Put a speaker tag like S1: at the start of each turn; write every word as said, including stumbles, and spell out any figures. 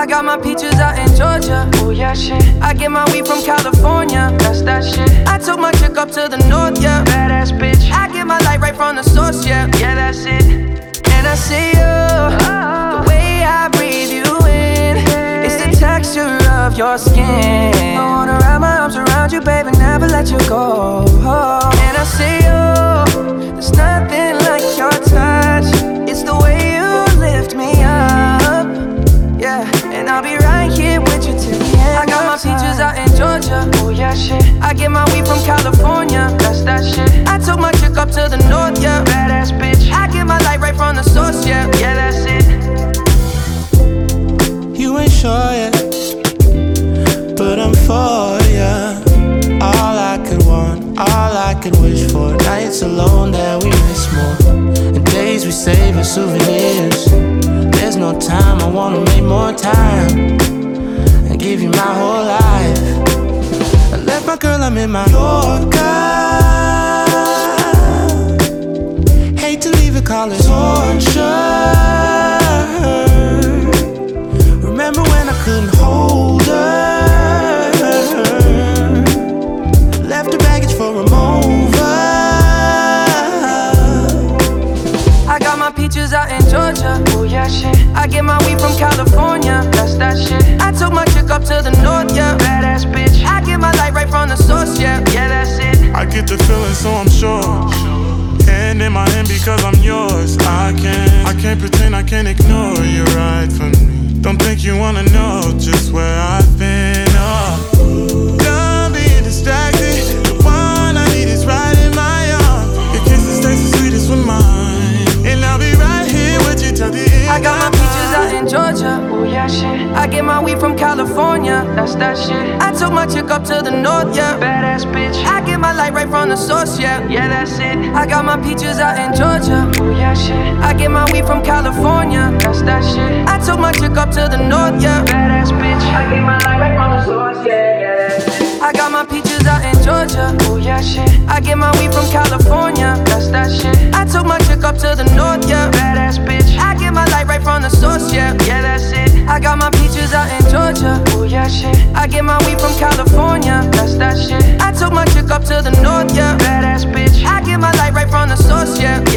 S1: I got my peaches out in Georgia. Oh yeah, shit. I get my weed from California. That's that shit. I took my chick up to the north, yeah. Badass bitch. I get my light right from the source, yeah. Yeah, that's it. And I see you, oh. The way I breathe you in, it's the texture of your skin. I wanna wrap my arms around you, baby, never let you go. Oh. And I see you, there's nothing like your touch. It's the way you lift me up, yeah. And I'll be right here with you till the end. I got my peaches out in Georgia. Oh yeah, shit. I get my weed from California. That's that shit. I took my chick up to the north, yeah. Badass bitch. I get my light right from the source, yeah. Yeah, that's it.
S2: You ain't sure yet, but I'm for ya. All I could want, all I could wish for. Nights alone that we miss more, and days we save as souvenirs. There's no time, I wanna make more time and give you my whole life. I left my girl, I'm in my Yorker. Hate to leave it, call it torture. Remember when I couldn't hold her? Left her baggage for a mover.
S1: I got my peaches out in Georgia. Oh yeah, shit. I get my weed from California. That's that shit. I took my chick up to the north, yeah. Badass bitch. I get my light right from the source, yeah. Yeah, that's it.
S3: I get the feeling, so I'm sure. Hand in my hand because I'm yours. I can't, I can't pretend, I can't ignore you right from me. Don't think you wanna know just where I've been. Oh, don't be distracted. The one I need is right in my arms. Your kisses taste the sweetest with mine, and I'll be right here with you till the end.
S1: I got my peaches out in Georgia. Oh yeah, shit. I get my weed from California. That's that shit. I took my chick up to the north, yeah. Badass bitch. I get my light right from the source, yeah. Yeah, that's it. I got my peaches out in Georgia. Oh yeah, shit. I get my weed from California. That's that shit. I took my chick up to the north, yeah. Badass bitch. I get my light right from the source, yeah. Yeah, that's it. I got my peaches out in Georgia. Oh yeah, shit. I get my weed from California. That's that shit. I took my chick up to the north, yeah. Badass bitch. I get my light right from the source, yeah. Yeah, that's it. I got my peaches out in Georgia. Oh yeah, shit. I get my weed from California. That's that shit. I took my chick up to the north, yeah. Badass bitch. I get my light right from the source, yeah.